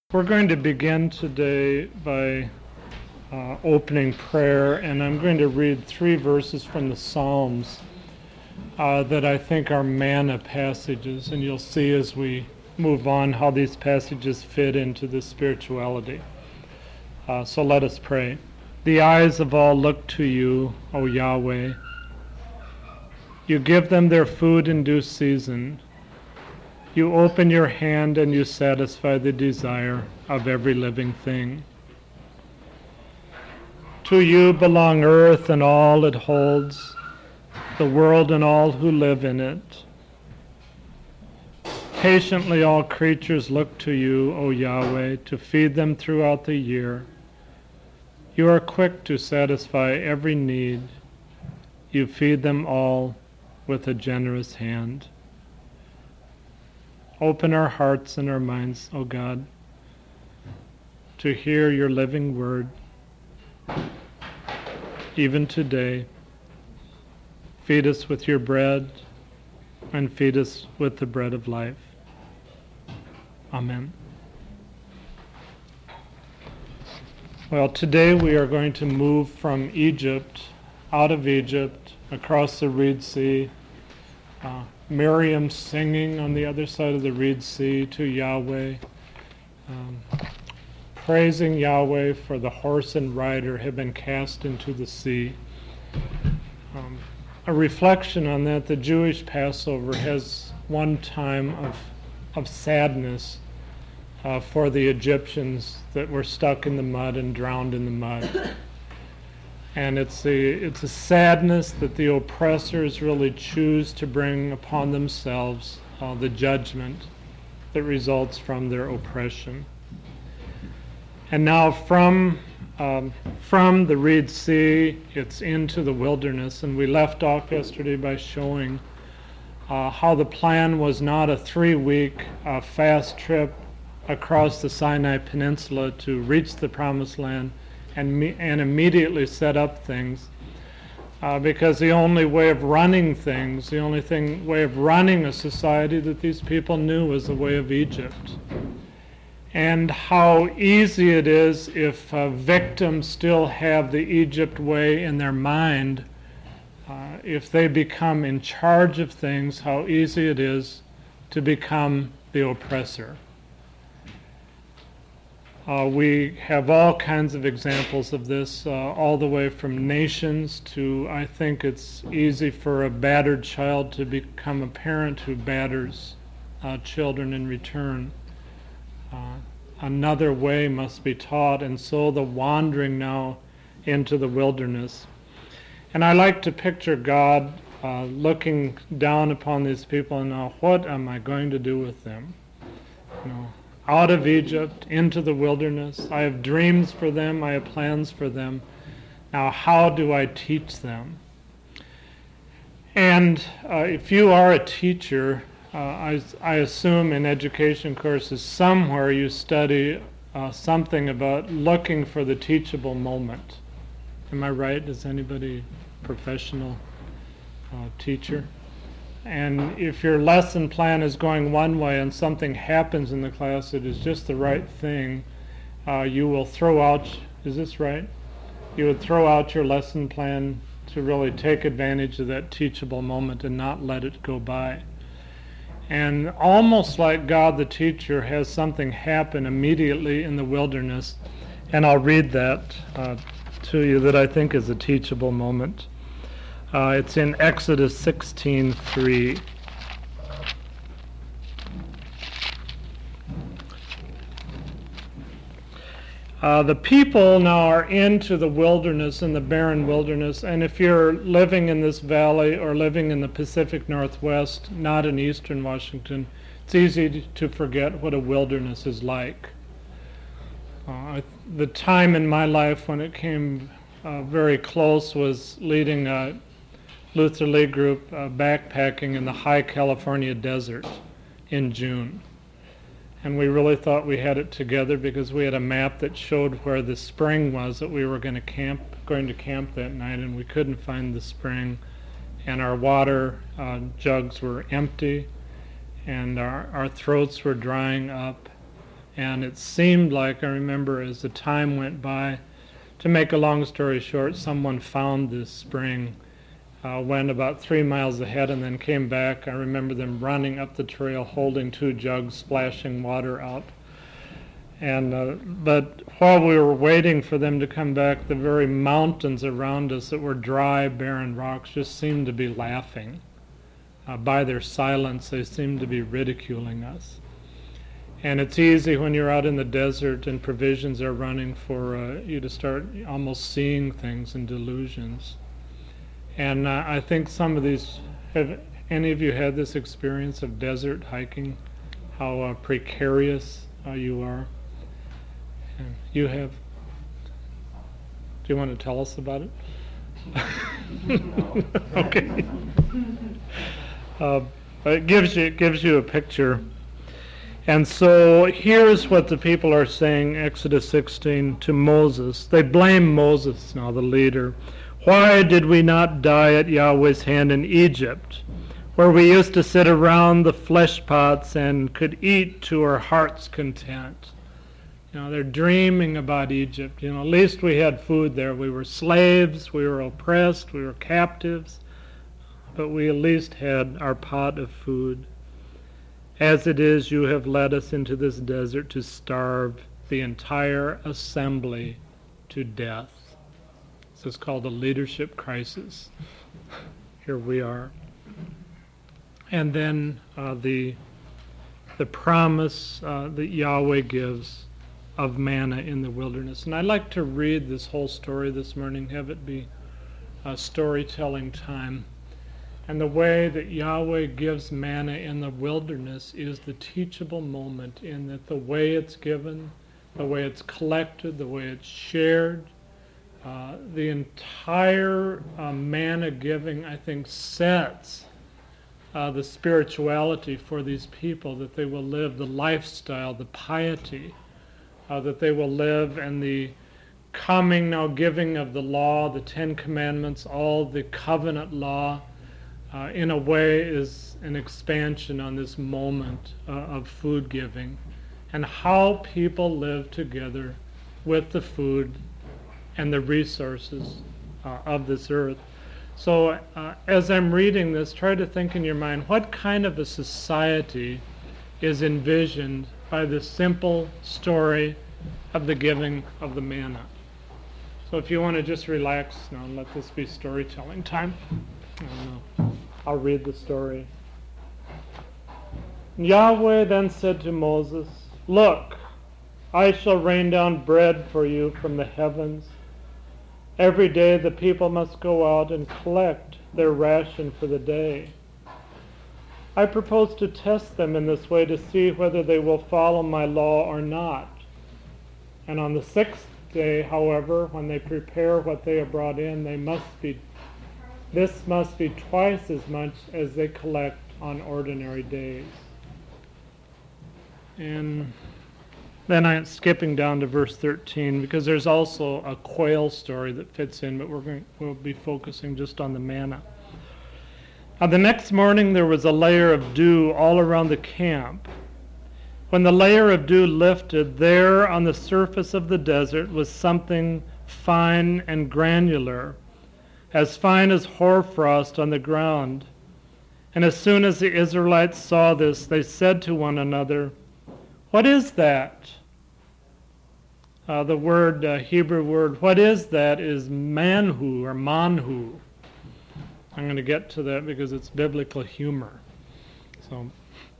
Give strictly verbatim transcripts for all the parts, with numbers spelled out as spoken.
We're going to begin today by uh, opening prayer, and I'm going to read three verses from the Psalms uh, that I think are manna passages, and you'll see as we move on how these passages fit into the spirituality. Uh, so let us pray. The eyes of all look to you, O Yahweh. You give them their food in due season. You open your hand and you satisfy the desire of every living thing. To you belong earth and all it holds, the world and all who live in it. Patiently all creatures look to you, O Yahweh, to feed them throughout the year. You are quick to satisfy every need. You feed them all with a generous hand. Open our hearts and our minds, O God, to hear your living word. Even today, feed us with your bread and feed us with the bread of life. Amen. Well, today we are going to move from Egypt, out of Egypt, across the Red Sea, uh, Miriam singing on the other side of the Red Sea to Yahweh, um, praising Yahweh for the horse and rider have been cast into the sea. Um, a reflection on that, the Jewish Passover has one time of, of sadness uh, for the Egyptians that were stuck in the mud and drowned in the mud. And it's a, it's a sadness that the oppressors really choose to bring upon themselves uh, the judgment that results from their oppression. And now from, um, from the Red Sea, it's into the wilderness. And we left off yesterday by showing uh, how the plan was not a three-week uh, fast trip across the Sinai Peninsula to reach the Promised Land and, me- and immediately set up things, uh, because the only way of running things, the only thing way of running a society that these people knew was the way of Egypt. And how easy it is if uh, victims still have the Egypt way in their mind, uh, if they become in charge of things, how easy it is to become the oppressor. Uh, we have all kinds of examples of this, uh, all the way from nations to, I think it's easy for a battered child to become a parent who batters uh, children in return. Uh, another way must be taught, and so the wandering now into the wilderness. And I like to picture God uh, looking down upon these people and now, what am I going to do with them? You know, out of Egypt, into the wilderness. I have dreams for them, I have plans for them. Now, how do I teach them? And uh, if you are a teacher, uh, I, I assume in education courses somewhere you study uh, something about looking for the teachable moment. Am I right? Is anybody a professional uh, teacher? And if your lesson plan is going one way and something happens in the class that is just the right thing, uh, you will throw out, is this right? You would throw out your lesson plan to really take advantage of that teachable moment and not let it go by. And almost like God the teacher has something happen immediately in the wilderness, and I'll read that uh, to you that I think is a teachable moment. Uh, it's in Exodus sixteen three. Uh, the people now are into the wilderness, in the barren wilderness, and if you're living in this valley or living in the Pacific Northwest, not in eastern Washington, it's easy to forget what a wilderness is like. Uh, the time in my life when it came uh, very close was leading a Luther League group uh, backpacking in the high California desert in June. And we really thought we had it together because we had a map that showed where the spring was that we were going to camp, going to camp that night, and we couldn't find the spring. And our water uh, jugs were empty, and our, our throats were drying up. And it seemed like, I remember as the time went by, to make a long story short, someone found this spring, uh, went about three miles ahead and then came back. I remember them running up the trail holding two jugs, splashing water out. And uh, but while we were waiting for them to come back, the very mountains around us that were dry, barren rocks just seemed to be laughing. Uh, by their silence, they seemed to be ridiculing us. And it's easy when you're out in the desert and provisions are running for uh, you to start almost seeing things in delusions. And uh, I think some of these, have any of you had this experience of desert hiking? How uh, precarious uh, you are? And you have? Do you want to tell us about it? Okay. Uh, it gives you, it gives you a picture. And so here's what the people are saying, Exodus sixteen, to Moses. They blame Moses now, the leader. Why did we not die at Yahweh's hand in Egypt, where we used to sit around the flesh pots and could eat to our heart's content? You know, they're dreaming about Egypt. You know, at least we had food there. We were slaves, we were oppressed, we were captives, but we at least had our pot of food. As it is, you have led us into this desert to starve the entire assembly to death. This is called a leadership crisis. Here we are. And then uh, the the promise uh, that Yahweh gives of manna in the wilderness. And I'd like to read this whole story this morning, have it be a storytelling time. And the way that Yahweh gives manna in the wilderness is the teachable moment, in that the way it's given, the way it's collected, the way it's shared, uh, the entire uh, manna giving, I think, sets uh, the spirituality for these people, that they will live, the lifestyle, the piety uh, that they will live, and the coming now giving of the law, the Ten Commandments, all the covenant law, Uh, in a way is an expansion on this moment uh, of food giving and how people live together with the food and the resources uh, of this earth. So uh, as I'm reading this, try to think in your mind, what kind of a society is envisioned by the simple story of the giving of the manna? So if you want to just relax now and let this be storytelling time. I don't know. I'll read the story. Yahweh then said to Moses, "Look, I shall rain down bread for you from the heavens. Every day the people must go out and collect their ration for the day. I propose to test them in this way to see whether they will follow my law or not. And on the sixth day, however, when they prepare what they have brought in, they must be This must be twice as much as they collect on ordinary days." And then I'm skipping down to verse thirteen, because there's also a quail story that fits in, but we're going, we'll be focusing just on the manna. Now, the next morning there was a layer of dew all around the camp. When the layer of dew lifted, there on the surface of the desert was something fine and granular, as fine as hoarfrost on the ground. And as soon as the Israelites saw this, they said to one another, "What is that?" Uh, the word, uh, Hebrew word, what is that, is manhu or manhu. I'm going to get to that because it's biblical humor. So,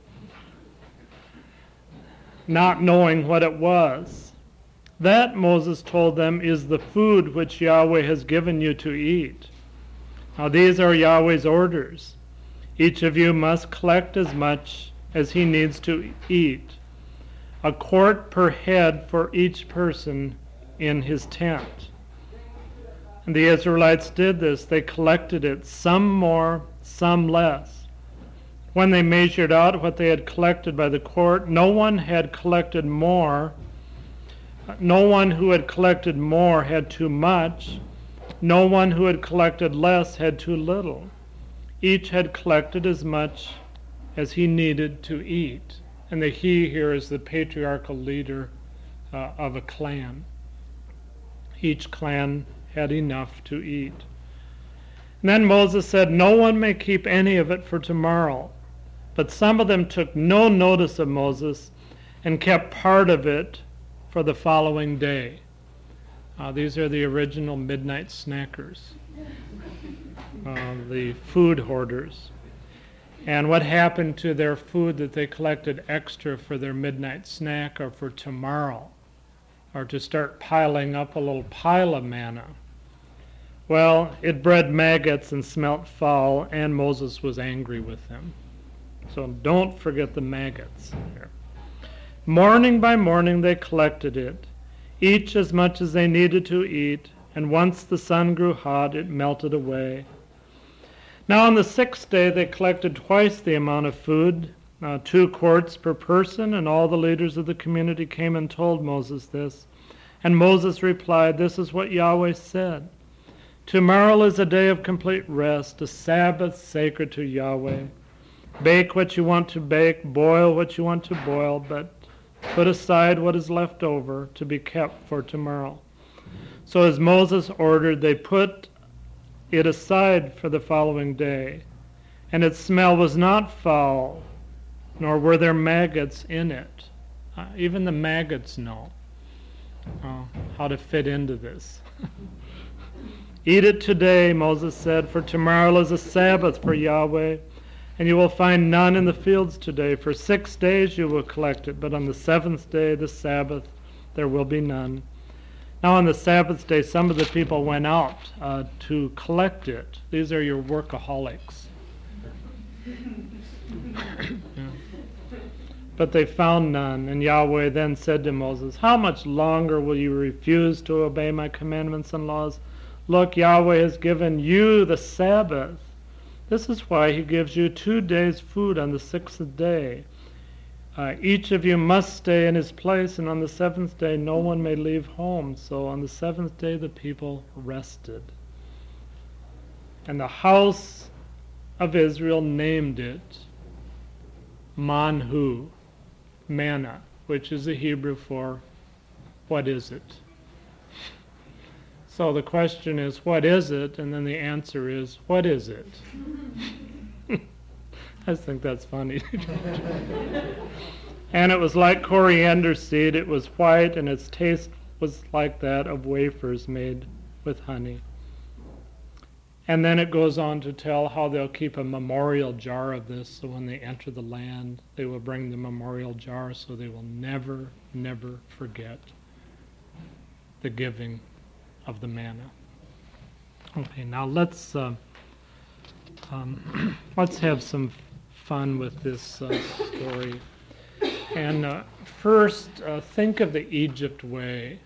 not knowing what it was. That, Moses told them, is the food which Yahweh has given you to eat. Now these are Yahweh's orders. Each of you must collect as much as he needs to eat, a quart per head for each person in his tent. And the Israelites did this. They collected it, some more, some less. When they measured out what they had collected by the quart, no one had collected more. No one who had collected more had too much. No one who had collected less had too little. Each had collected as much as he needed to eat. And the he here is the patriarchal leader uh, of a clan. Each clan had enough to eat. And then Moses said, "No one may keep any of it for tomorrow." But some of them took no notice of Moses and kept part of it for the following day. Uh, these are the original midnight snackers, uh, the food hoarders. And what happened to their food that they collected extra for their midnight snack or for tomorrow, or to start piling up a little pile of manna? Well, it bred maggots and smelt foul, and Moses was angry with them. So don't forget the maggots here. Morning by morning they collected it, each as much as they needed to eat, and once the sun grew hot, it melted away. Now on the sixth day they collected twice the amount of food, uh, two quarts per person, and all the leaders of the community came and told Moses this. And Moses replied, "This is what Yahweh said. Tomorrow is a day of complete rest, a Sabbath sacred to Yahweh. Bake what you want to bake, boil what you want to boil, but put aside what is left over to be kept for tomorrow." So as Moses ordered, they put it aside for the following day, and its smell was not foul, nor were there maggots in it. Uh, even the maggots know uh, how to fit into this. "Eat it today," Moses said, "for tomorrow is a Sabbath for Yahweh, and you will find none in the fields today. For six days you will collect it, but on the seventh day, the Sabbath, there will be none." Now on the Sabbath day, some of the people went out uh, to collect it. These are your workaholics. Yeah. But they found none, and Yahweh then said to Moses, "How much longer will you refuse to obey my commandments and laws? Look, Yahweh has given you the Sabbath. This is why he gives you two days' food on the sixth day. Uh, each of you must stay in his place, and on the seventh day no one may leave home." So on the seventh day the people rested. And the house of Israel named it Manhu, manna, which is the Hebrew for what is it? So the question is, what is it? And then the answer is, what is it? I just think that's funny. "And it was like coriander seed. It was white, and its taste was like that of wafers made with honey." And then it goes on to tell how they'll keep a memorial jar of this, so when they enter the land, they will bring the memorial jar, so they will never, never forget the giving of the manna. Okay, now let's uh, um, let's have some fun with this uh, story. And uh, first, uh, think of the Egypt way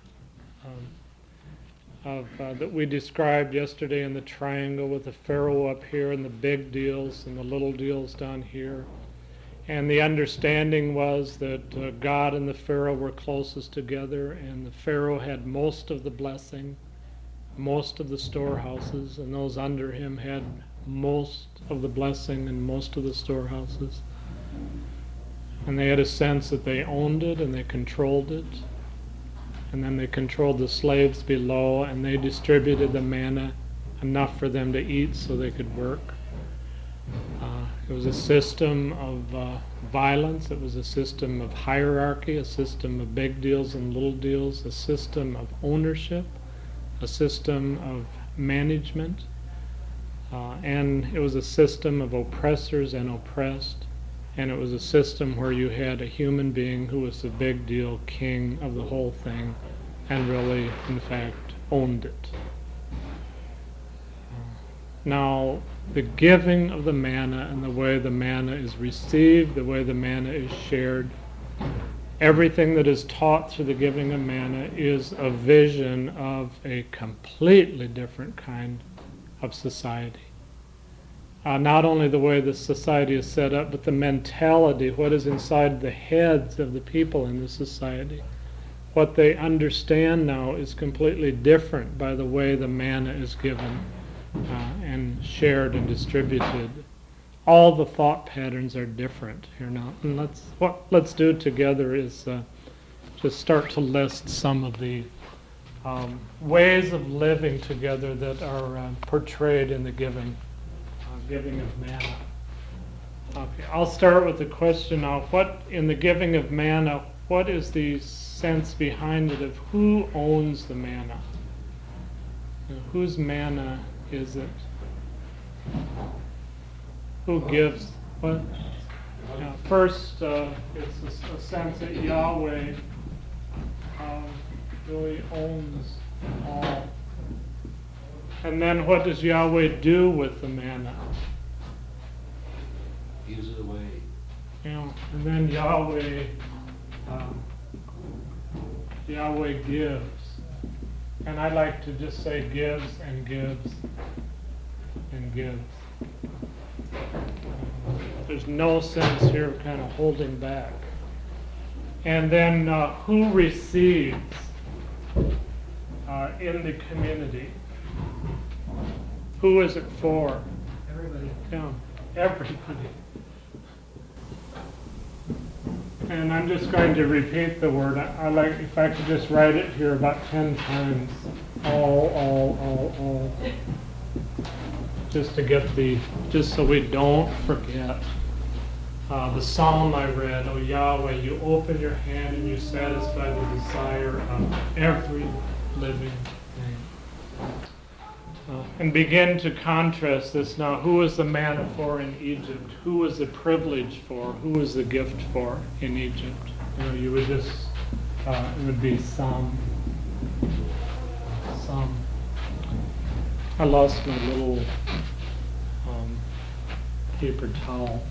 um, of uh, that we described yesterday in the triangle, with the Pharaoh up here and the big deals and the little deals down here. And the understanding was that uh, God and the Pharaoh were closest together, and the Pharaoh had most of the blessing, most of the storehouses, and those under him had most of the blessing and most of the storehouses. And they had a sense that they owned it and they controlled it. And then they controlled the slaves below, and they distributed the manna enough for them to eat so they could work. Uh, it was a system of uh, violence. It was a system of hierarchy, a system of big deals and little deals, a system of ownership, a system of management. Uh, and it was a system of oppressors and oppressed. And it was a system where you had a human being who was the big deal king of the whole thing and really, in fact, owned it. Now, the giving of the manna and the way the manna is received, the way the manna is shared, everything that is taught through the giving of manna is a vision of a completely different kind of society. Uh, not only the way the society is set up, but the mentality, what is inside the heads of the people in the society. What they understand now is completely different by the way the manna is given uh, and shared and distributed all the thought patterns are different here now. And let's what let's do together is uh, just start to list some of the um, ways of living together that are uh, portrayed in the giving, uh, giving of manna. Okay, I'll start with the question now. What in the giving of manna? What is the sense behind it of who owns the manna? You know, whose manna is it? Who gives? What? Yeah, first, uh, it's a, a sense that Yahweh um, really owns all. And then what does Yahweh do with the manna? Gives it away. You know, and then Yahweh, um, Yahweh gives. And I like to just say gives and gives and gives. There's no sense here of kind of holding back. And then uh, who receives uh, in the community? Who is it for? Everybody. Yeah, everybody. And I'm just going to repeat the word. I, I like if I could just write it here about ten times. All, all, all, all. Just to get the, just so we don't forget. Uh, the psalm I read, oh Yahweh, you open your hand and you satisfy the desire of every living thing. Uh, and begin to contrast this now. Who was the manna for in Egypt? Who was the privilege for? Who was the gift for in Egypt? You know, you would just, uh, it would be some, some. I lost my little um, paper towel.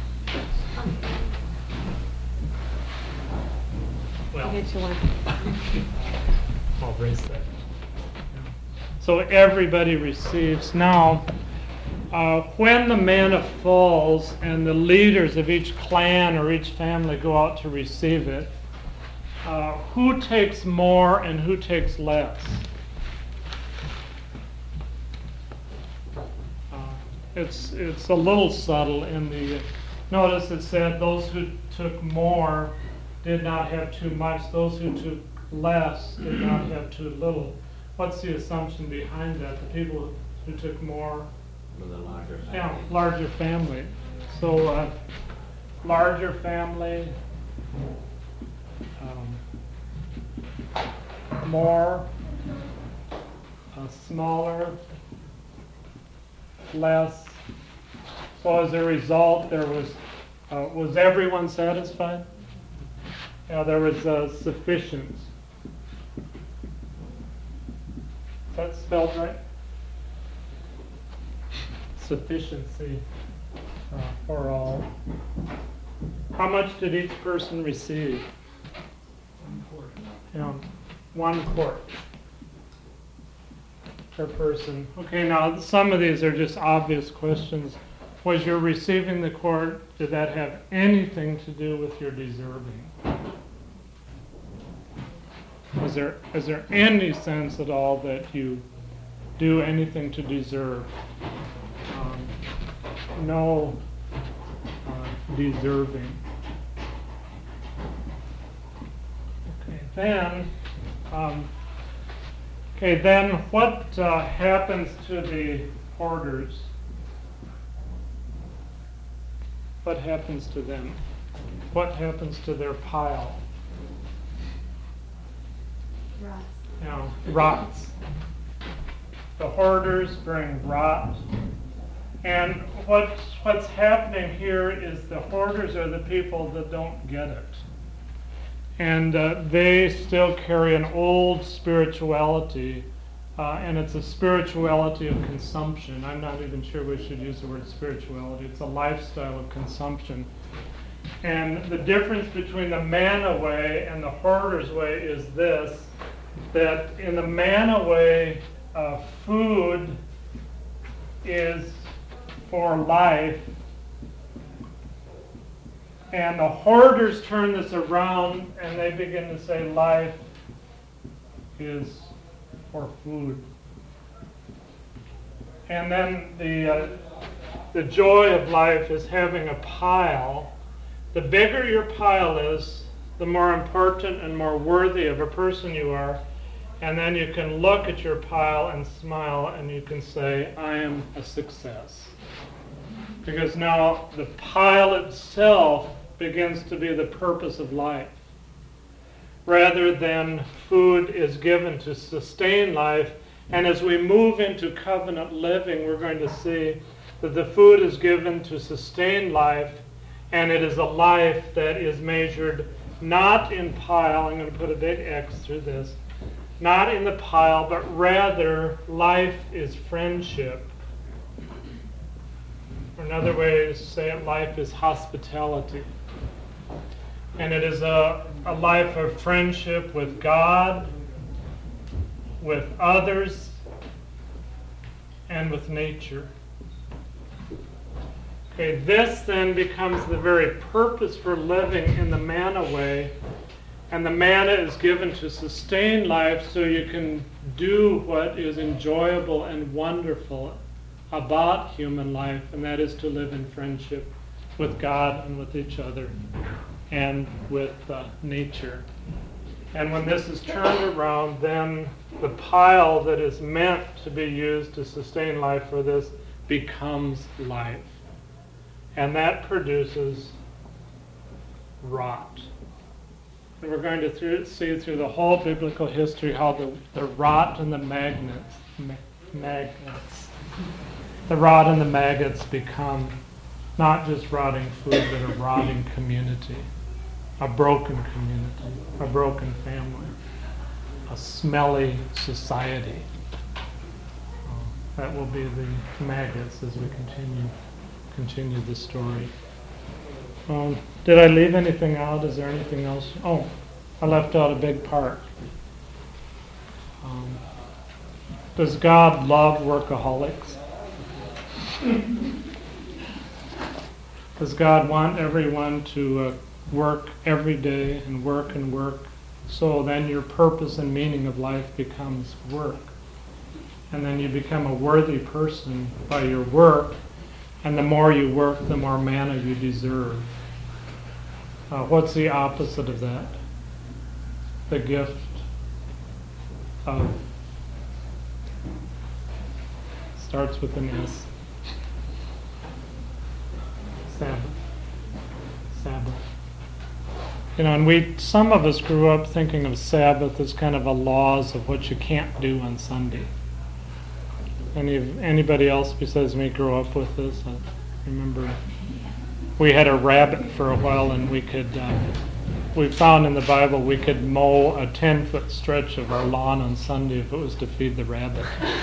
Well, I'll get you one. I'll raise that. So everybody receives. Now, uh, when the manna falls and the leaders of each clan or each family go out to receive it, uh, who takes more and who takes less? Uh, it's it's a little subtle in the. Notice it said those who took more did not have too much. Those who took less did not have too little. What's the assumption behind that? The people who took more, With a larger family. yeah, larger family. So, uh, larger family, um, more, uh, smaller, less. So as a result, there was, uh, was everyone satisfied? Yeah, there was uh, sufficient. Is that spelled right? Sufficiency uh, for all. How much did each person receive? One quart. Yeah, one quart per person. Okay, now some of these are just obvious questions. Was your receiving the quart, did that have anything to do with your deserving? Is there is there any sense at all that you do anything to deserve? Um, no uh, deserving. Okay, then, um, okay, then what uh, happens to the hoarders? What happens to them? What happens to their pile? Ross. You know, rots. The hoarders bring rot. And what's, what's happening here is the hoarders are the people that don't get it. And uh, they still carry an old spirituality, uh, and it's a spirituality of consumption. I'm not even sure we should use the word spirituality. It's a lifestyle of consumption. And the difference between the manna way and the hoarder's way is this, that in the manna way, uh, food is for life, and the hoarders turn this around and they begin to say life is for food. And then the uh, the joy of life is having a pile. The bigger your pile is, the more important and more worthy of a person you are. And then you can look at your pile and smile and you can say, I am a success. Because now the pile itself begins to be the purpose of life. Rather than food is given to sustain life. And as we move into covenant living, we're going to see that the food is given to sustain life, and it is a life that is measured not in pile, I'm going to put a big X through this, not in the pile, but rather life is friendship. Or another way to say it, life is hospitality. And it is a, a life of friendship with God, with others, and with nature. Okay, this then becomes the very purpose for living in the manna way. And the manna is given to sustain life so you can do what is enjoyable and wonderful about human life, and that is to live in friendship with God and with each other and with uh, nature. And when this is turned around, then the pile that is meant to be used to sustain life for this becomes life. And that produces rot. And we're going to through, see through the whole biblical history how the, the rot and the magnets, ma- magnets, the rot and the maggots become not just rotting food, but a rotting community, a broken community, a broken family, a smelly society. Uh, that will be the maggots as we continue continue the story. Um, did I leave anything out? Is there anything else? Oh, I left out a big part. Um, does God love workaholics? Does God want everyone to uh, work every day and work and work? So then your purpose and meaning of life becomes work. And then you become a worthy person by your work. And the more you work, the more manna you deserve. Uh, what's the opposite of that? The gift of, starts with an S. Sabbath. Sabbath. You know, and we, some of us grew up thinking of Sabbath as kind of a laws of what you can't do on Sunday. Any anybody else besides me grew up with this? I remember we had a rabbit for a while, and we could uh, we found in the Bible we could mow a ten-foot stretch of our lawn on Sunday if it was to feed the rabbit.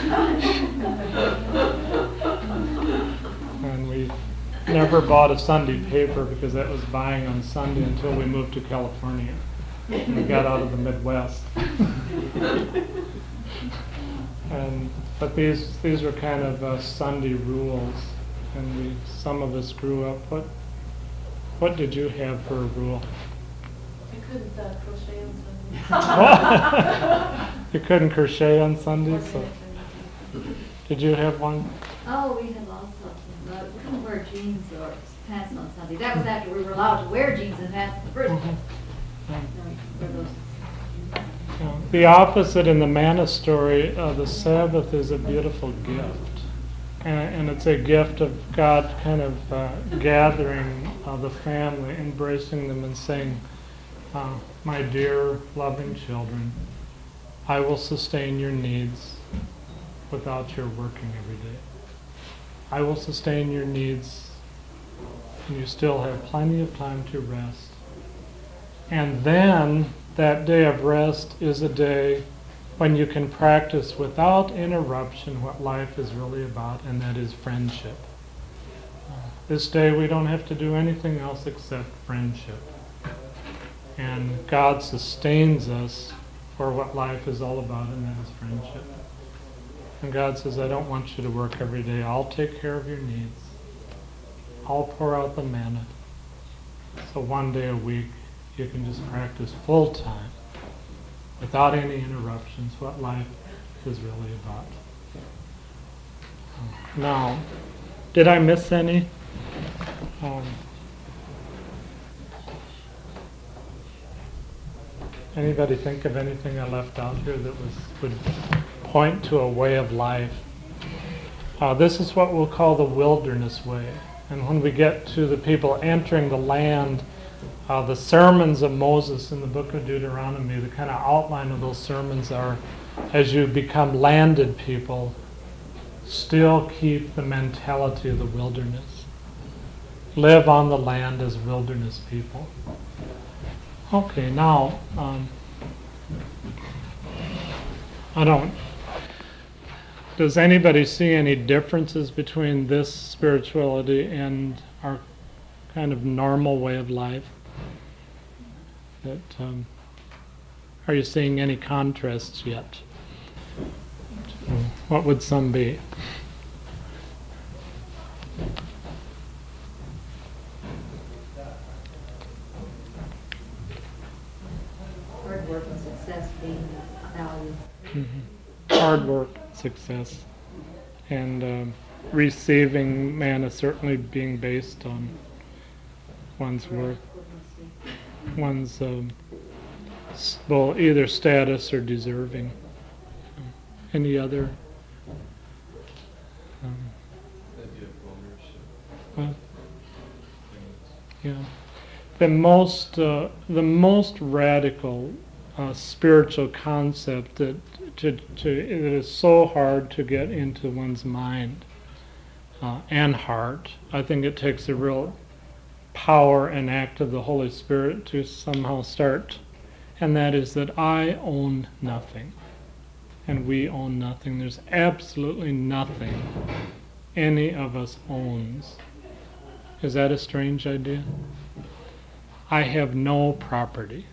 And we never bought a Sunday paper because that was buying on Sunday until we moved to California. And we got out of the Midwest. And but these these were kind of uh, Sunday rules, and we some of us grew up. What what did you have for a rule? I couldn't uh, crochet on Sunday. You couldn't crochet on Sundays, so did you have one? Oh, we had lots of them, but we couldn't wear jeans or pants on Sunday. That was after we were allowed to wear jeans and pants in the first place. No, we could wear those. Yeah. The opposite in the manna story, uh, the Sabbath is a beautiful gift. And, and it's a gift of God kind of uh, gathering uh, the family, embracing them and saying, uh, my dear loving children, I will sustain your needs without your working every day. I will sustain your needs, and you still have plenty of time to rest. And then that day of rest is a day when you can practice without interruption what life is really about, and that is friendship. Uh, this day we don't have to do anything else except friendship. And God sustains us for what life is all about, and that is friendship. And God says, I don't want you to work every day. I'll take care of your needs. I'll pour out the manna. So one day a week, you can just practice full time, without any interruptions, what life is really about. Now, Did I miss any? Um, anybody think of anything I left out here that was would point to a way of life? Uh, this is what we'll call the wilderness way. And when we get to the people entering the land, uh, the sermons of Moses in the book of Deuteronomy, the kind of outline of those sermons are, as you become landed people, still keep the mentality of the wilderness. Live on the land as wilderness people. Okay, now, um, I don't, does anybody see any differences between this spirituality and our kind of normal way of life? That, um, are you seeing any contrasts yet? What would some be? Hard work and success being valued. Mm-hmm. Hard work, success, and um, receiving manna certainly being based on one's worth, one's um, s- well, either status or deserving. Any other? Um, well, yeah, the most uh, the most radical uh, spiritual concept that to to it is so hard to get into one's mind uh, and heart. I think it takes a real power and act of the Holy Spirit to somehow start, and that is that I own nothing. And we own nothing. There's absolutely nothing any of us owns. Is that a strange idea? I have no property.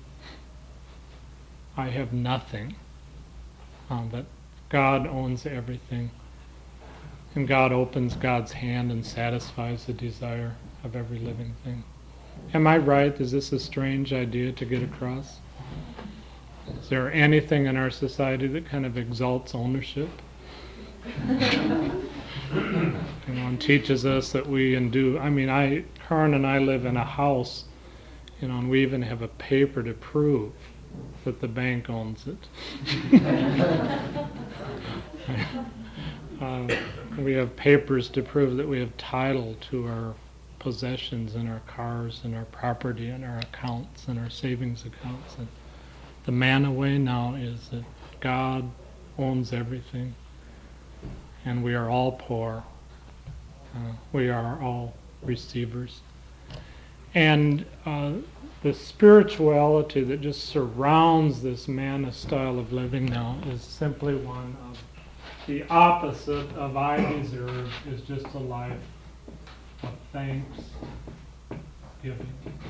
I have nothing. Um, but God owns everything. And God opens God's hand and satisfies the desire of every living thing. Am I right? Is this a strange idea to get across? Is there anything in our society that kind of exalts ownership? You know, and teaches us that we and do. I mean, I, Karen and I live in a house, you know, and we even have a paper to prove that the bank owns it. uh, we have papers to prove that we have title to our possessions and our cars and our property and our accounts and our savings accounts. And the manna way now is that God owns everything, and we are all poor. Uh, we are all receivers. And uh, the spirituality that just surrounds this manna style of living now is simply one of the opposite of I deserve, is just a life of thanks giving.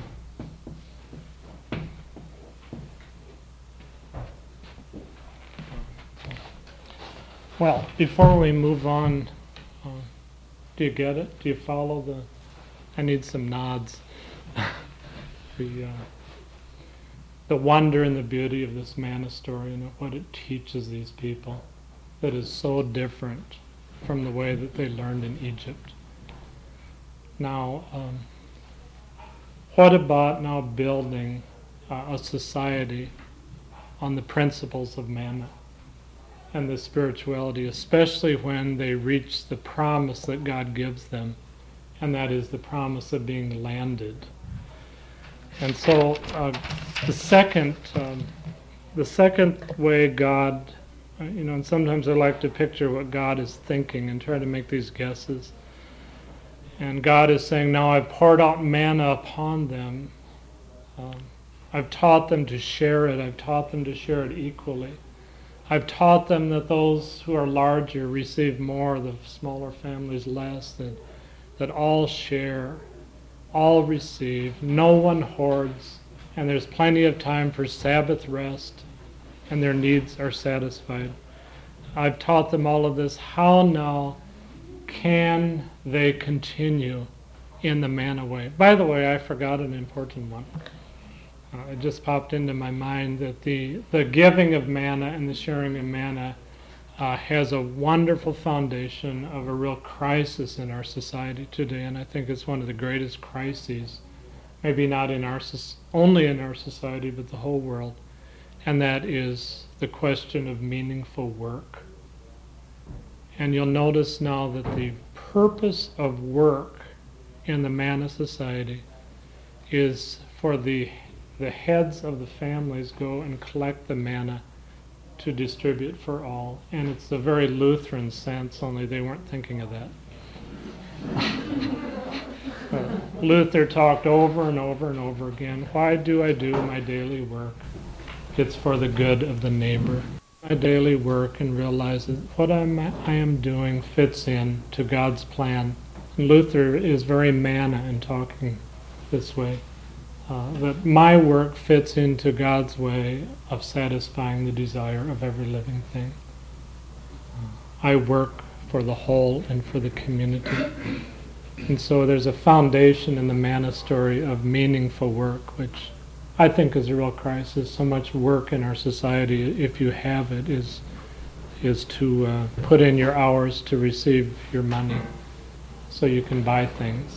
Well, before we move on, uh, do you get it? Do you follow the... I need some nods. the, uh, the wonder and the beauty of this manna story and what it teaches these people that is so different from the way that they learned in Egypt. Now, um, what about now building uh, a society on the principles of manna and the spirituality, especially when they reach the promise that God gives them, and that is the promise of being landed. And so uh, the second um, the second way God, uh, you know, and sometimes I like to picture what God is thinking and try to make these guesses. And God is saying, now I've poured out manna upon them. Um, I've taught them to share it. I've taught them to share it equally. I've taught them that those who are larger receive more, the smaller families less, that, that all share, all receive, no one hoards, and there's plenty of time for Sabbath rest, and their needs are satisfied. I've taught them all of this. How now can they continue in the manna way? By the way, I forgot an important one. Uh, it just popped into my mind that the, the giving of manna and the sharing of manna uh, has a wonderful foundation of a real crisis in our society today, and I think it's one of the greatest crises, maybe not in our soc- only in our society, but the whole world, and that is the question of meaningful work. And you'll notice now that the purpose of work in the Manna Society is for the the heads of the families go and collect the manna to distribute for all. And it's a very Lutheran sense, only they weren't thinking of that. Uh, Luther talked over and over and over again, why do I do my daily work? It's for the good of the neighbor. My daily work and realize that what I'm, I am doing fits in to God's plan. And Luther is very manna in talking this way. Uh, that my work fits into God's way of satisfying the desire of every living thing. Uh, I work for the whole and for the community. And so there's a foundation in the manna story of meaningful work, which I think is a real crisis. So much work in our society, if you have it, is is to uh, put in your hours to receive your money so you can buy things.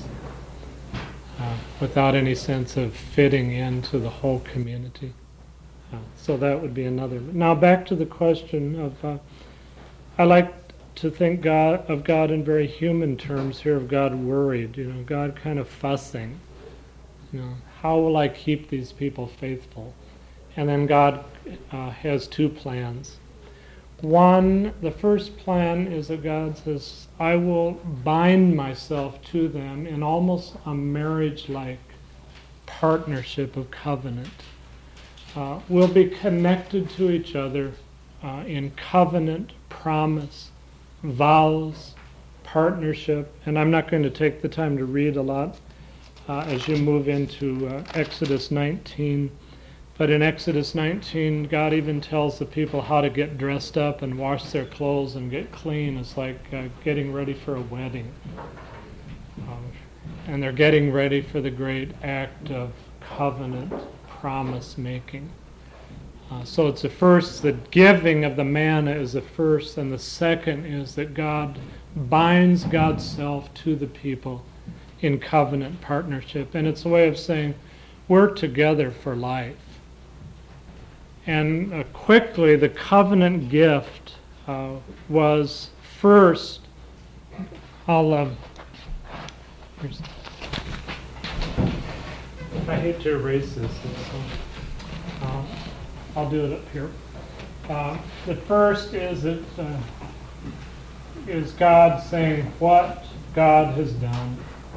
Uh, without any sense of fitting into the whole community. Uh, so that would be another. Now back to the question of, uh, I like to think God of God in very human terms here, of God worried, you know, God kind of fussing. You know, how will I keep these people faithful? And then God uh, has two plans. One, the first plan is that God says, I will bind myself to them in almost a marriage-like partnership of covenant. Uh, we'll be connected to each other uh, in covenant, promise, vows, partnership. And I'm not going to take the time to read a lot uh, as you move into uh, Exodus nineteen. But in Exodus nineteen, God even tells the people how to get dressed up and wash their clothes and get clean. It's like uh, getting ready for a wedding. Um, and they're getting ready for the great act of covenant promise making. Uh, so it's the first, the giving of the manna is the first, and the second is that God binds God's self to the people in covenant partnership. And it's a way of saying, we're together for life. And uh, quickly, the covenant gift uh, was first, I'll, uh, here's- I hate to erase this, so, uh, I'll do it up here. Uh, the first is that uh, is God saying what God has done.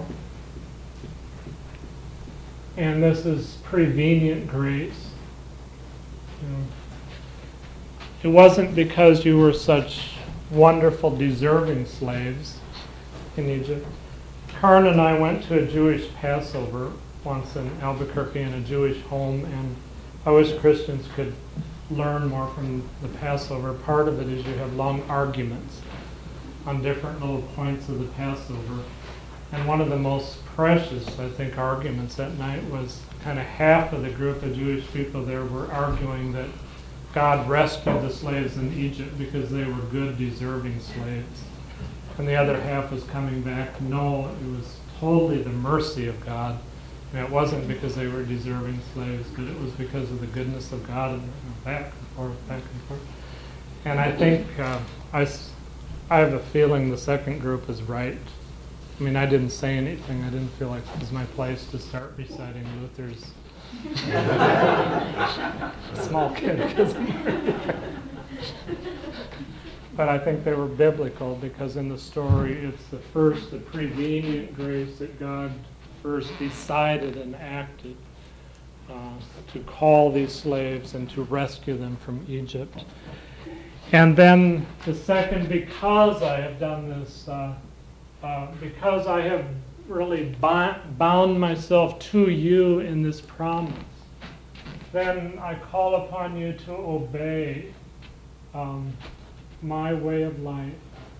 And this is prevenient grace. You know, it wasn't because you were such wonderful, deserving slaves in Egypt. Karen and I went to a Jewish Passover once in Albuquerque in a Jewish home, and I wish Christians could learn more from the Passover. Part of it is you have long arguments on different little points of the Passover. And one of the most precious, I think, arguments that night was kind of half of the group of Jewish people there were arguing that God rescued the slaves in Egypt because they were good, deserving slaves. And the other half was coming back, no, it was totally the mercy of God. And it wasn't because they were deserving slaves, but it was because of the goodness of God, and back and forth, back and forth. And I think, uh, I, s- I have a feeling the second group is right. I mean, I didn't say anything. I didn't feel like it was my place to start reciting Luther's small kid. But I think they were biblical because in the story it's the first, the prevenient grace that God first decided and acted uh, to call these slaves and to rescue them from Egypt. And then the second, because I have done this, uh, Uh, because I have really bi- bound myself to you in this promise, then I call upon you to obey um, my way of life.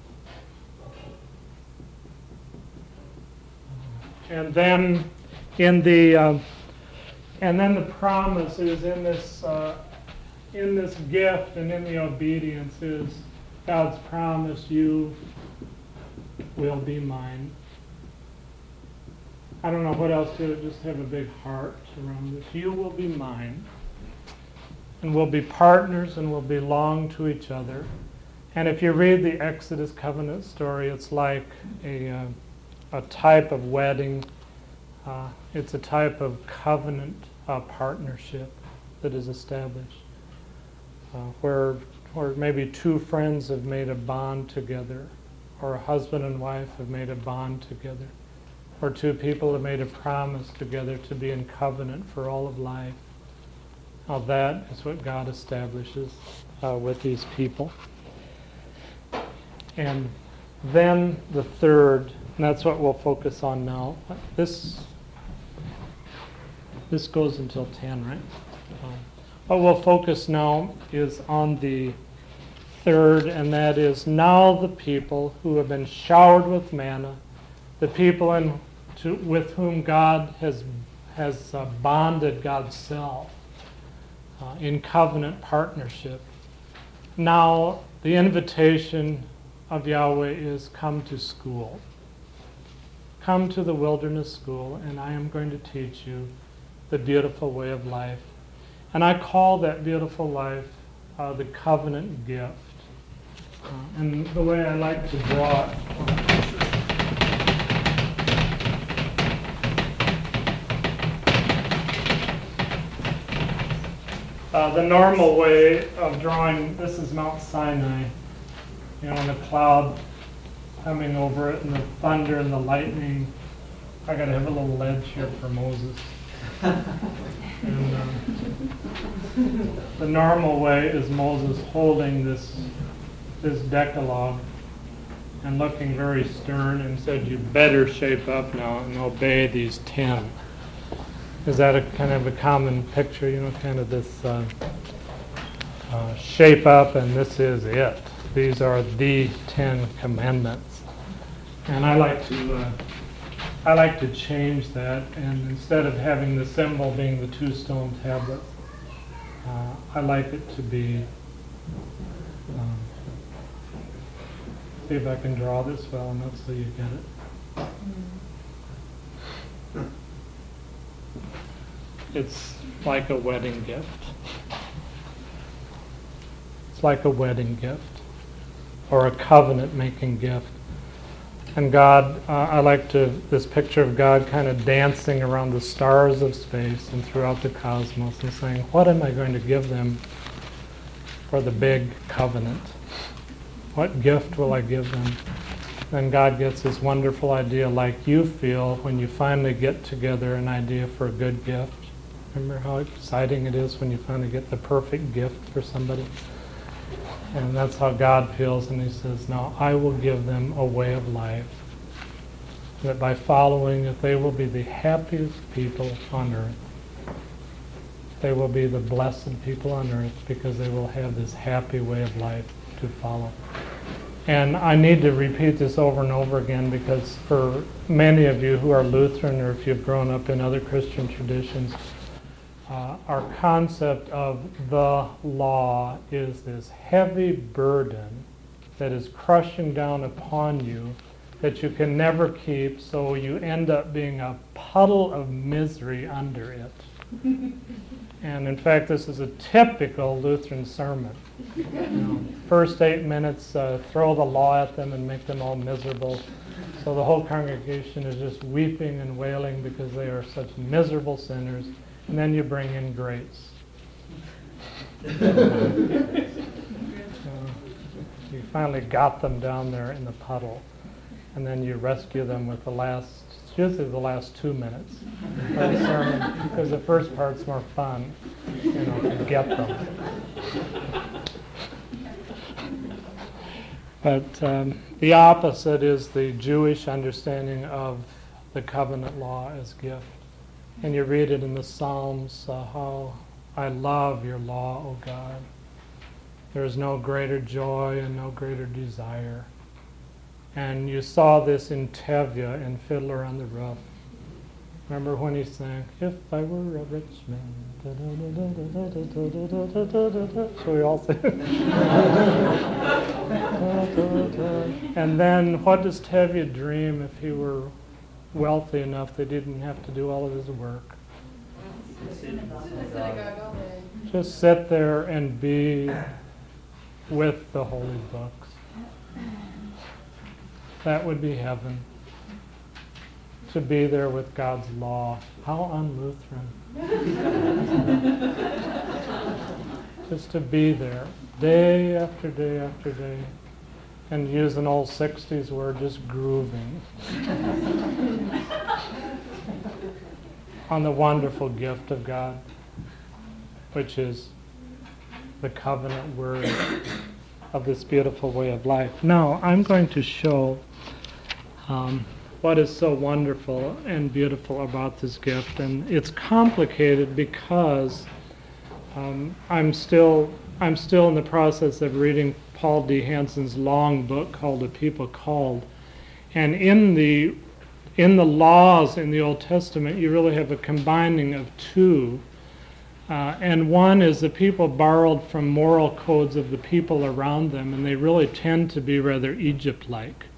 And then in the uh, and then the promise is in this uh, in this gift and in the obedience is God's promise, you will be mine. I don't know what else to just have a big heart around this. You will be mine. And we'll be partners and we'll belong to each other. And if you read the Exodus covenant story, it's like a, uh, a type of wedding. Uh, it's a type of covenant uh, partnership that is established, uh, where, where maybe two friends have made a bond together, or a husband and wife have made a bond together, or two people have made a promise together to be in covenant for all of life. Now that is what God establishes uh, with these people. And then the third, and that's what we'll focus on now. This this goes until ten, right? Um, what we'll focus now is on the third, and that is now the people who have been showered with manna, the people in, to, with whom God has has uh, bonded God's self uh, in covenant partnership. Now the invitation of Yahweh is come to school. Come to the wilderness school, and I am going to teach you the beautiful way of life. And I call that beautiful life uh, the covenant gift. Uh, and the way I like to draw it, uh, the normal way of drawing, this is Mount Sinai, you know, and the cloud coming over it, and the thunder and the lightning. I got to have a little ledge here for Moses. And um, the normal way is Moses holding this this Decalogue and looking very stern and said, "You better shape up now and obey these ten." Is that a kind of a common picture? You know, kind of this uh, uh, shape up, and this is it. These are the Ten Commandments. And I like to uh, I like to change that, and instead of having the symbol being the two stone tablets, uh, I like it to be, um, see if I can draw this well enough so you get it. It's like a wedding gift. It's like a wedding gift, or a covenant-making gift. And God, uh, I like to this picture of God kind of dancing around the stars of space and throughout the cosmos and saying, what am I going to give them for the big covenant? What gift will I give them? Then God gets this wonderful idea, like you feel when you finally get together an idea for a good gift. Remember how exciting it is when you finally get the perfect gift for somebody? And that's how God feels, and he says, now I will give them a way of life, that by following it, they will be the happiest people on earth. They will be the blessed people on earth because they will have this happy way of life to follow. And I need to repeat this over and over again because for many of you who are Lutheran, or if you've grown up in other Christian traditions, Uh, our concept of the law is this heavy burden that is crushing down upon you that you can never keep, so you end up being a puddle of misery under it. And in fact, this is a typical Lutheran sermon. You know, first eight minutes, uh, throw the law at them and make them all miserable. So the whole congregation is just weeping and wailing because they are such miserable sinners. And then you bring in grace. uh, you finally got them down there in the puddle. And then you rescue them with the last, it's usually the last two minutes of the sermon, because the first part's more fun, you know, to get them. But um, the opposite is the Jewish understanding of the covenant law as gift. And you read it in the Psalms, uh, how I love your law, O God. There is no greater joy and no greater desire. And you saw this in Tevye in Fiddler on the Roof. Remember when he sang, "If I were a rich man." Da, da, da, da, da, da, da, da, da, da, da. Shall we all sing? And then, what does Tevye dream if he were wealthy enough that he didn't have to do all of his work? Just sit there and be with the holy books. That would be heaven. To be there with God's law. How un-Lutheran. Just to be there, day after day after day, and use an old sixties word, just grooving on the wonderful gift of God, which is the covenant word of this beautiful way of life. Now, I'm going to show um, what is so wonderful and beautiful about this gift, and it's complicated because um, I'm still I'm still in the process of reading Paul D. Hansen's long book called "A People Called," and in the in the laws in the Old Testament, you really have a combining of two, uh, and one is the people borrowed from moral codes of the people around them, and they really tend to be rather Egypt-like.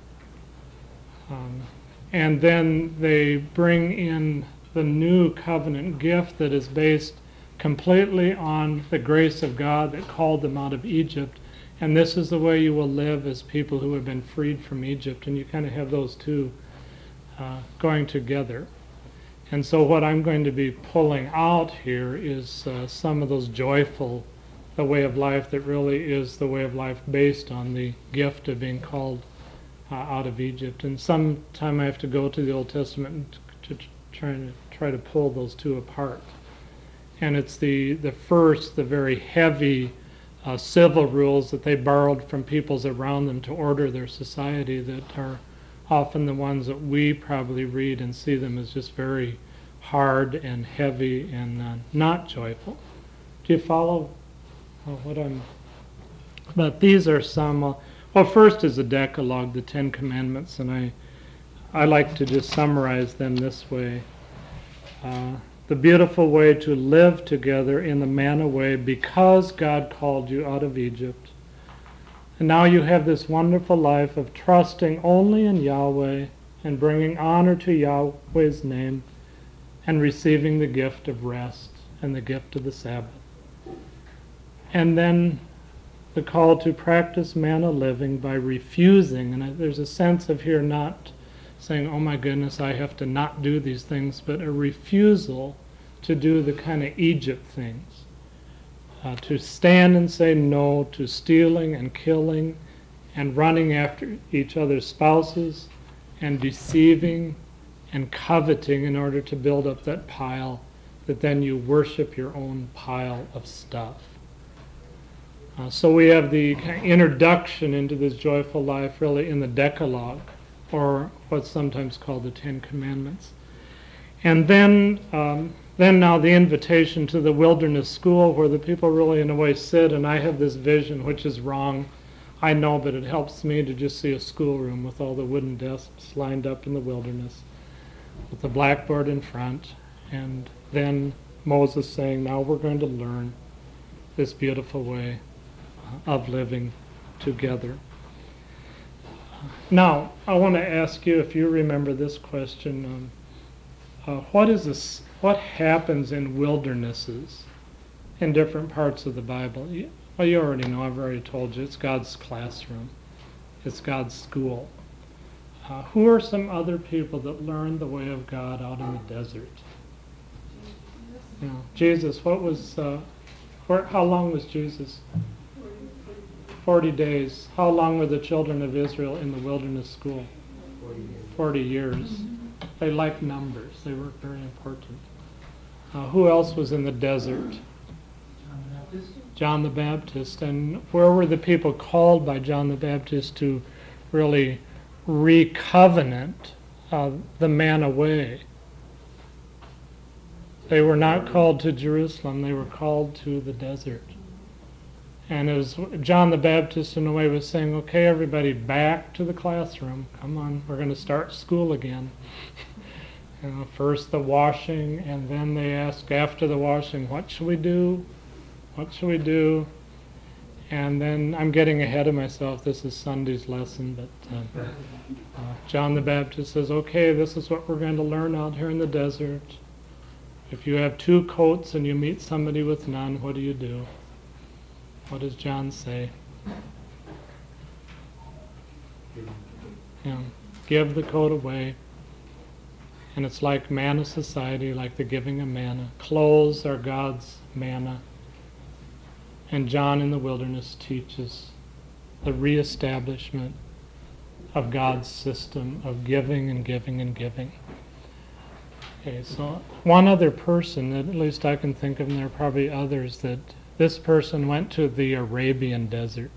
Um, And then they bring in the new covenant gift that is based completely on the grace of God that called them out of Egypt. And this is the way you will live as people who have been freed from Egypt. And you kind of have those two uh, going together. And so what I'm going to be pulling out here is uh, some of those joyful, the way of life that really is the way of life based on the gift of being called Uh, out of Egypt. And sometime I have to go to the Old Testament to, to try to try to pull those two apart. And it's the the first, the very heavy uh, civil rules that they borrowed from peoples around them to order their society that are often the ones that we probably read and see them as just very hard and heavy and uh, not joyful. Do you follow uh, what I'm? But these are some. Uh, Well, first is the Decalogue, the Ten Commandments, and I I like to just summarize them this way. Uh, the beautiful way to live together in the manna way because God called you out of Egypt. And now you have this wonderful life of trusting only in Yahweh and bringing honor to Yahweh's name and receiving the gift of rest and the gift of the Sabbath. And then the call to practice manna living by refusing, and there's a sense of here not saying, oh my goodness, I have to not do these things, but a refusal to do the kind of Egypt things. Uh, to stand and say no to stealing and killing and running after each other's spouses and deceiving and coveting in order to build up that pile that then you worship your own pile of stuff. Uh, so we have the kind of introduction into this joyful life really in the Decalogue, or what's sometimes called the Ten Commandments. And then um, then now the invitation to the wilderness school where the people really in a way sit, and I have this vision which is wrong, I know, but it helps me to just see a schoolroom with all the wooden desks lined up in the wilderness with the blackboard in front, and then Moses saying, now we're going to learn this beautiful way of living together. Now, I want to ask you if you remember this question. Um, uh, what is this? What happens in wildernesses in different parts of the Bible? You, well, you already know. I've already told you. It's God's classroom. It's God's school. Uh, who are some other people that learned the way of God out in the desert? You know, Jesus. What was? Uh, where, how long was Jesus? Forty days. How long were the children of Israel in the wilderness school? Forty years. Forty years. They liked numbers. They were very important. Uh, who else was in the desert? John the Baptist. John the Baptist. And where were the people called by John the Baptist to really re-covenant uh, the manna way? They were not called to Jerusalem. They were called to the desert. And it was John the Baptist, in a way, was saying, okay, everybody, back to the classroom. Come on, we're going to start school again. You know, first the washing, and then they ask after the washing, what should we do? What should we do? And then I'm getting ahead of myself. This is Sunday's lesson, but uh, uh, John the Baptist says, okay, this is what we're going to learn out here in the desert. If you have two coats and you meet somebody with none, what do you do? What does John say? You know, give the coat away. And it's like manna society, like the giving of manna. Clothes are God's manna. And John in the wilderness teaches the reestablishment of God's system of giving and giving and giving. Okay, so one other person that at least I can think of, and there are probably others, that this person went to the Arabian desert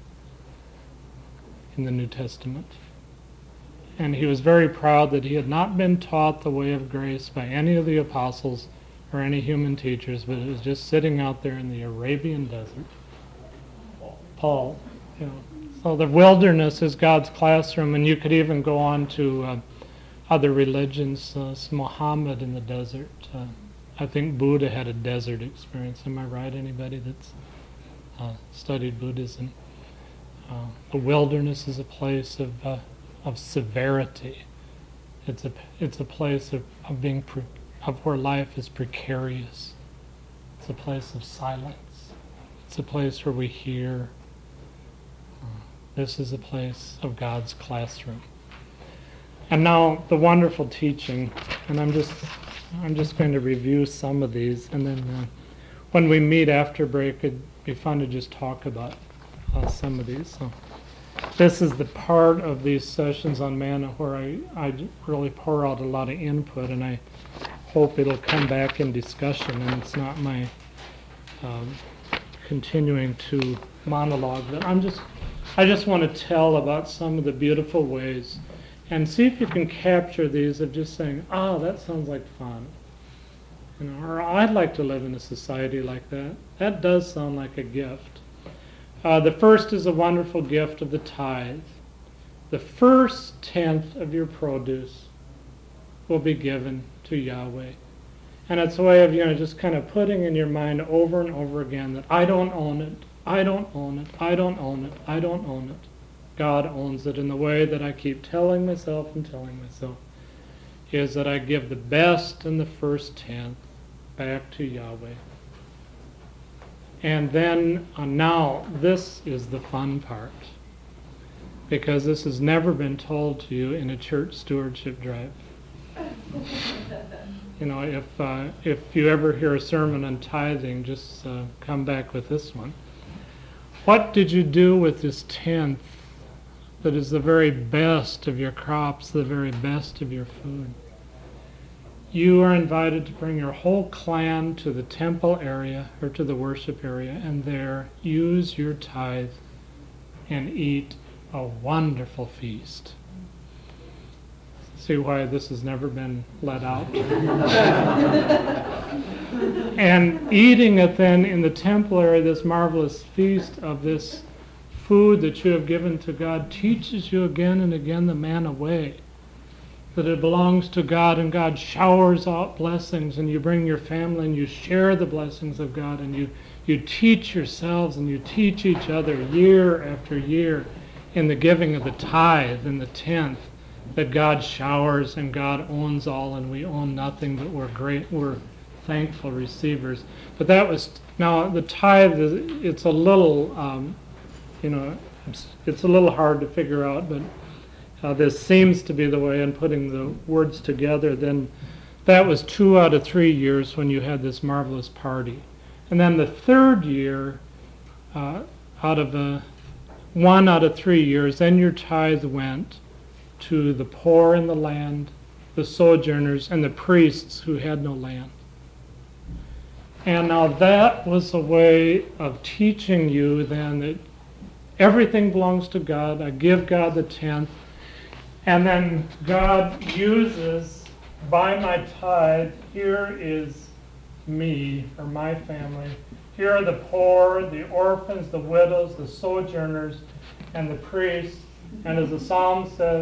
in the New Testament. And he was very proud that he had not been taught the way of grace by any of the apostles or any human teachers, but it was just sitting out there in the Arabian desert. Paul, you know. So the wilderness is God's classroom, and you could even go on to uh, other religions. Uh, Muhammad in the desert. Uh, I think Buddha had a desert experience. Am I right? Anybody that's uh, studied Buddhism? Uh, the wilderness is a place of uh, of severity. It's a it's a place of, of being pre- of where life is precarious. It's a place of silence. It's a place where we hear. Uh, this is a place of God's classroom. And now the wonderful teaching, and I'm just I'm just going to review some of these, and then uh, when we meet after break, it'd be fun to just talk about uh, some of these. So. This is the part of these sessions on manna where I, I really pour out a lot of input, and I hope it'll come back in discussion, and it's not my um, continuing to monologue. But I'm just, I just want to tell about some of the beautiful ways, and see if you can capture these of just saying, ah, that sounds like fun. You know, or I'd like to live in a society like that. That does sound like a gift. Uh, the first is a wonderful gift of the tithe. The first tenth of your produce will be given to Yahweh. And it's a way of, you know, just kind of putting in your mind over and over again that I don't own it, I don't own it, I don't own it, I don't own it. God owns it. In the way that I keep telling myself and telling myself is that I give the best and the first tenth back to Yahweh. And then uh, now, this is the fun part, because this has never been told to you in a church stewardship drive. You know, if uh, if you ever hear a sermon on tithing, just uh, come back with this one. What did you do with this tenth that is the very best of your crops, the very best of your food? You are invited to bring your whole clan to the temple area or to the worship area, and there use your tithe and eat a wonderful feast. See why this has never been let out? And eating it then in the temple area, this marvelous feast of this food that you have given to God, teaches you again and again the manna way. That it belongs to God, and God showers out blessings, and you bring your family and you share the blessings of God, and you, you teach yourselves and you teach each other year after year in the giving of the tithe and the tenth that God showers and God owns all and we own nothing, but we're great, we're thankful receivers. But that was, now the tithe, is, it's a little, um, you know, it's, it's a little hard to figure out, but Uh, this seems to be the way in putting the words together. Then that was two out of three years when you had this marvelous party. And then the third year, uh, out of a, one out of three years, then your tithe went to the poor in the land, the sojourners, and the priests who had no land. And now that was a way of teaching you then that everything belongs to God. I give God the tenth. And then God uses, by my tithe, here is me, or my family. Here are the poor, the orphans, the widows, the sojourners, and the priests. And as the psalm says,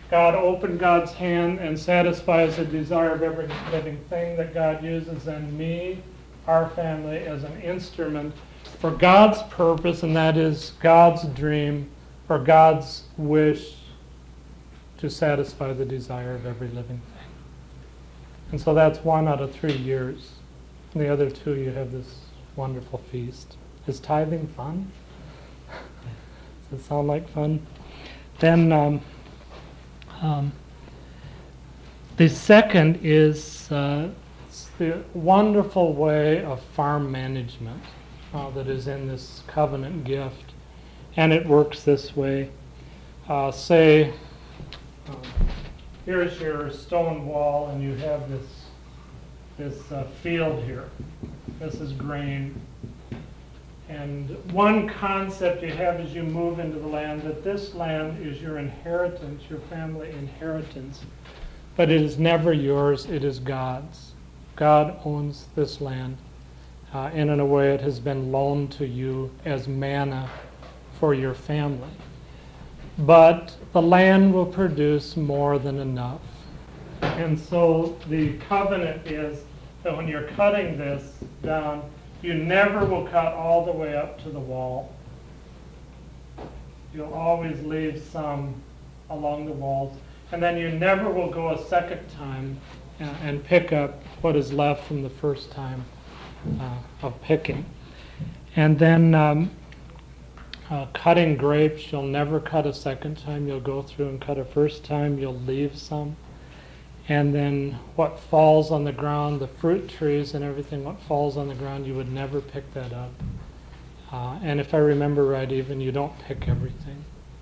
God opened God's hand and satisfies the desire of every living thing that God uses in me, our family, as an instrument for God's purpose, and that is God's dream or God's wish to satisfy the desire of every living thing. And so that's one out of three years. And the other two, you have this wonderful feast. Is tithing fun? Does it sound like fun? Then um, um, the second is uh, the wonderful way of farm management uh, that is in this covenant gift. And it works this way. Uh, say, um, here's your stone wall, and you have this, this uh, field here. This is grain. And one concept you have as you move into the land, that this land is your inheritance, your family inheritance. But it is never yours, it is God's. God owns this land. Uh, and in a way it has been loaned to you as manna for your family. But the land will produce more than enough. And so the covenant is that when you're cutting this down, you never will cut all the way up to the wall. You'll always leave some along the walls. And then you never will go a second time uh, and pick up what is left from the first time uh, of picking. And then um, uh, cutting grapes, you'll never cut a second time. You'll go through and cut a first time. You'll leave some. And then what falls on the ground, the fruit trees and everything, what falls on the ground, you would never pick that up. Uh, and if I remember right, even you don't pick everything.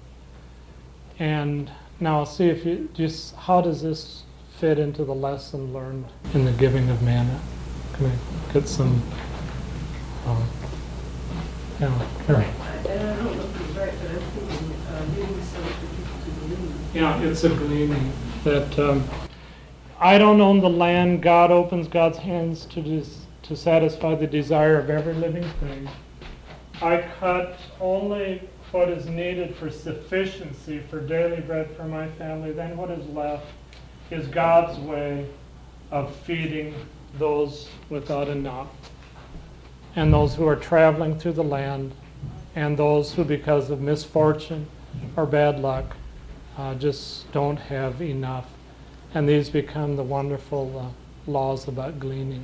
And now I'll see if you just, how does this fit into the lesson learned in the giving of manna? Can I get some, um, yeah, here. And I don't know if it's right, but I'm thinking, uh, giving some for people to believe. Yeah, it's a gleaning that um, I don't own the land. God opens God's hands to dis- to satisfy the desire of every living thing. I cut only what is needed for sufficiency for daily bread for my family. Then what is left is God's way of feeding those without enough, and those who are traveling through the land, and those who, because of misfortune or bad luck, uh, just don't have enough. And these become the wonderful uh, laws about gleaning.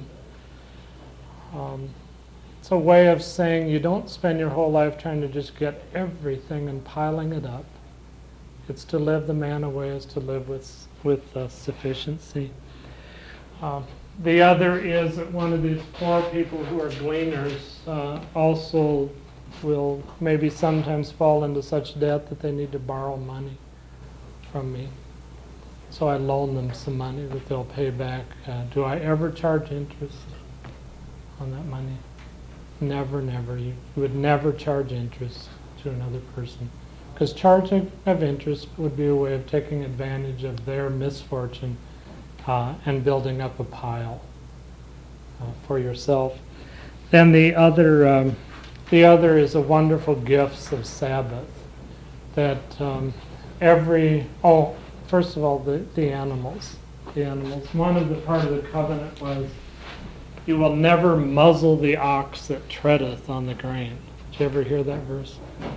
Um, it's a way of saying you don't spend your whole life trying to just get everything and piling it up. It's to live the manna way is to live with with uh, sufficiency. Uh, the other is that one of these poor people who are gleaners uh, also will maybe sometimes fall into such debt that they need to borrow money from me. So I loan them some money that they'll pay back. Uh, do I ever charge interest on that money? Never, never. You would never charge interest to another person. Because charging of interest would be a way of taking advantage of their misfortune uh, and building up a pile uh, for yourself. Then the other, um, the other is the wonderful gifts of Sabbath. That um, every, oh, first of all, the, the animals. The animals. One of the part of the covenant was, you will never muzzle the ox that treadeth on the grain. Did you ever hear that verse?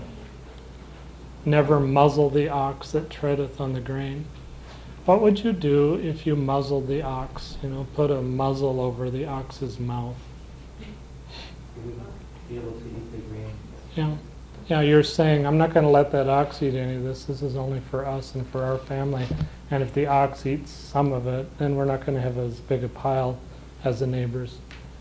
Never muzzle the ox that treadeth on the grain. What would you do if you muzzled the ox? You know, put a muzzle over the ox's mouth. You would be able to eat the grain. Yeah. Yeah, you're saying, I'm not going to let that ox eat any of this. This is only for us and for our family. And if the ox eats some of it, then we're not going to have as big a pile as the neighbors.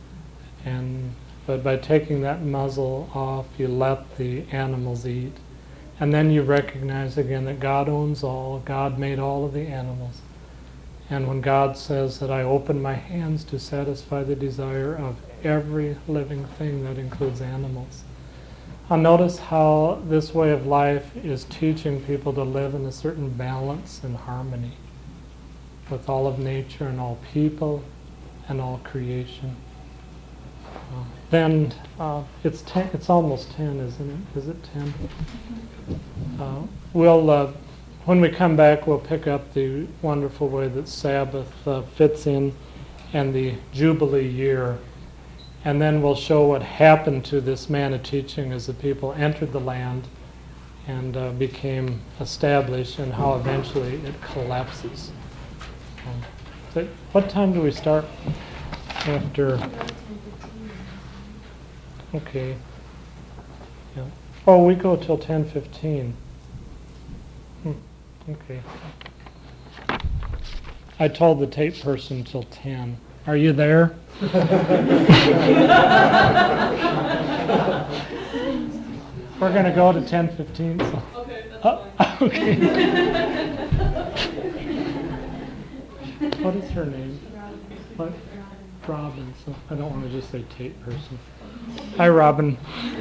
And but by taking that muzzle off, you let the animals eat. And then you recognize again that God owns all. God made all of the animals. And when God says that I open my hands to satisfy the desire of every living thing, that includes animals. Now notice how this way of life is teaching people to live in a certain balance and harmony with all of nature and all people and all creation. Uh, then uh, it's ten, it's almost ten, isn't it? Is it ten? Uh, we'll uh, when we come back, we'll pick up the wonderful way that Sabbath uh, fits in and the Jubilee year. And then we'll show what happened to this manna teaching as the people entered the land and uh, became established, and how eventually it collapses. Um, so what time do we start? After. Okay. Yeah. Oh, we go till ten fifteen. Hmm. Okay. I told the tape person till ten. Are you there? We're going to go to ten fifteen. So. Okay, that's Oh, fine. okay. What is her name? What? Robin. So I don't want to just say tape person. Hi, Robin.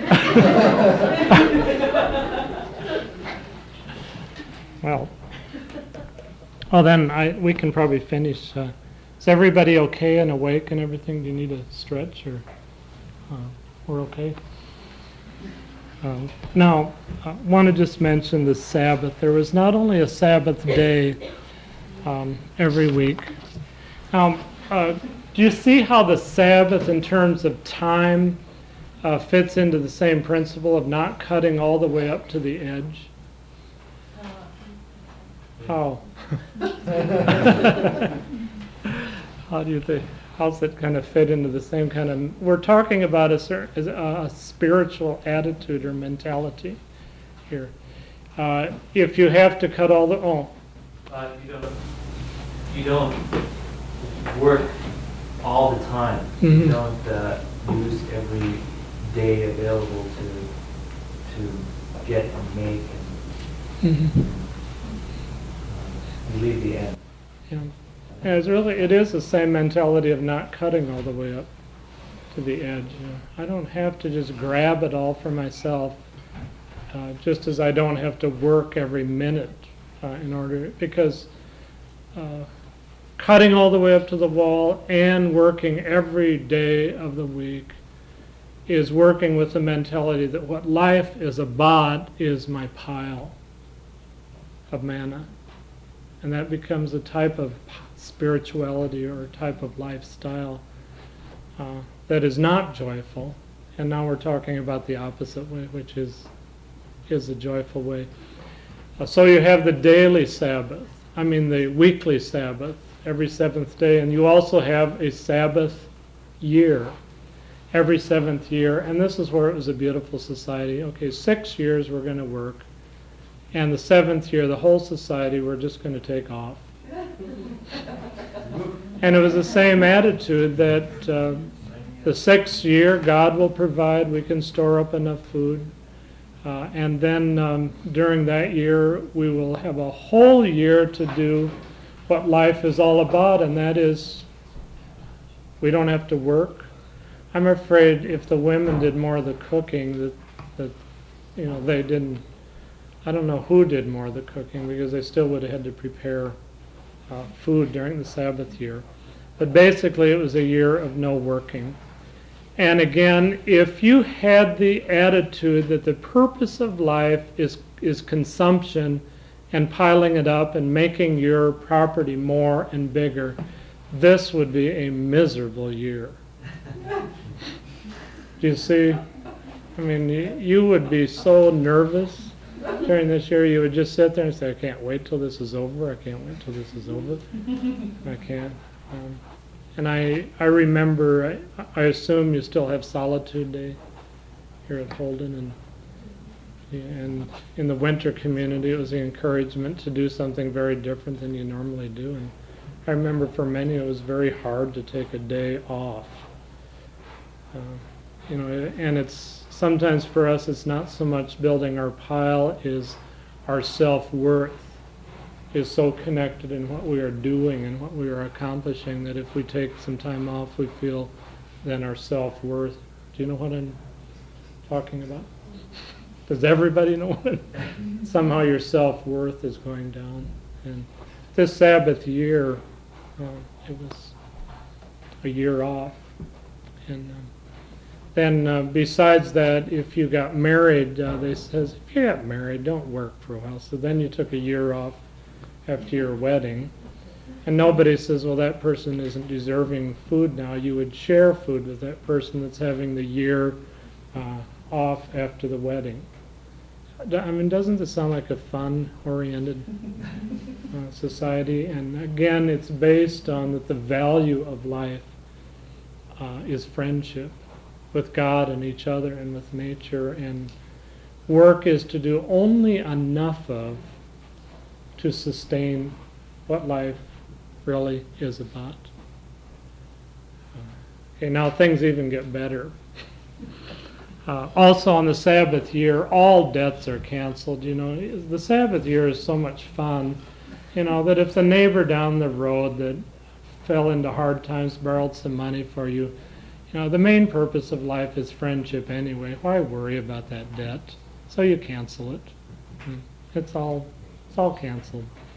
Well, well then I we can probably finish. Uh, is everybody okay and awake and everything? Do you need a stretch, or uh, we're okay? Um, now, I want to just mention the Sabbath. There was not only a Sabbath day um, every week. Now, uh, do you see how the Sabbath, in terms of time, uh, fits into the same principle of not cutting all the way up to the edge? How? How do you think? How's it kind of fit into the same kind of? We're talking about a certain a spiritual attitude or mentality here. Uh, if you have to cut all the oh, Uh, you don't. You don't work all the time. Mhm. You don't uh, use every day available to to get and make, and mhm. um, you leave the end. Yeah. Yeah, it's really, it is the same mentality of not cutting all the way up to the edge. You know. I don't have to just grab it all for myself, uh, just as I don't have to work every minute uh, in order, because uh, cutting all the way up to the wall and working every day of the week is working with the mentality that what life is about is my pile of manna. And that becomes a type of spirituality or a type of lifestyle uh, that is not joyful. And now we're talking about the opposite way, which is is a joyful way. Uh, so you have the daily Sabbath, I mean the weekly Sabbath, every seventh day, and you also have a Sabbath year, every seventh year. And this is where it was a beautiful society. Okay, six years we're going to work. And the seventh year, the whole society, we're just going to take off. And it was the same attitude that uh, the sixth year, God will provide, we can store up enough food. Uh, and then um, during that year, we will have a whole year to do what life is all about, and that is we don't have to work. I'm afraid if the women did more of the cooking, that, that you know, they didn't. I don't know who did more of the cooking, because they still would have had to prepare uh, food during the Sabbath year. But basically it was a year of no working. And again, if you had the attitude that the purpose of life is, is consumption and piling it up and making your property more and bigger, this would be a miserable year. Do you see? I mean, you, you would be so nervous during this year. You would just sit there and say, I can't wait till this is over. I can't wait till this is over. I can't. Um, and I I remember, I, I assume you still have Solitude Day here at Holden. And, and in the winter community, it was the encouragement to do something very different than you normally do. And I remember for many, it was very hard to take a day off. Uh, you know, and it's sometimes for us, it's not so much building our pile, is our self-worth is so connected in what we are doing and what we are accomplishing that if we take some time off, we feel then our self-worth. Do you know what I'm talking about? Does everybody know what? Somehow your self-worth is going down. And this Sabbath year, uh, it was a year off. And um, then uh, besides that, if you got married, uh, they says, if you got married, don't work for a while. So then you took a year off after your wedding. And nobody says, well, that person isn't deserving food now. You would share food with that person that's having the year uh, off after the wedding. D- I mean, doesn't this sound like a fun-oriented uh, society? And again, it's based on that the value of life uh, is friendship with God and each other and with nature. And work is to do only enough of to sustain what life really is about. Okay, now things even get better. Uh, also on the Sabbath year, all debts are canceled. You know, the Sabbath year is so much fun, you know, that if the neighbor down the road that fell into hard times borrowed some money for you, you know, the main purpose of life is friendship anyway. Why worry about that debt? So you cancel it. It's all, it's all canceled.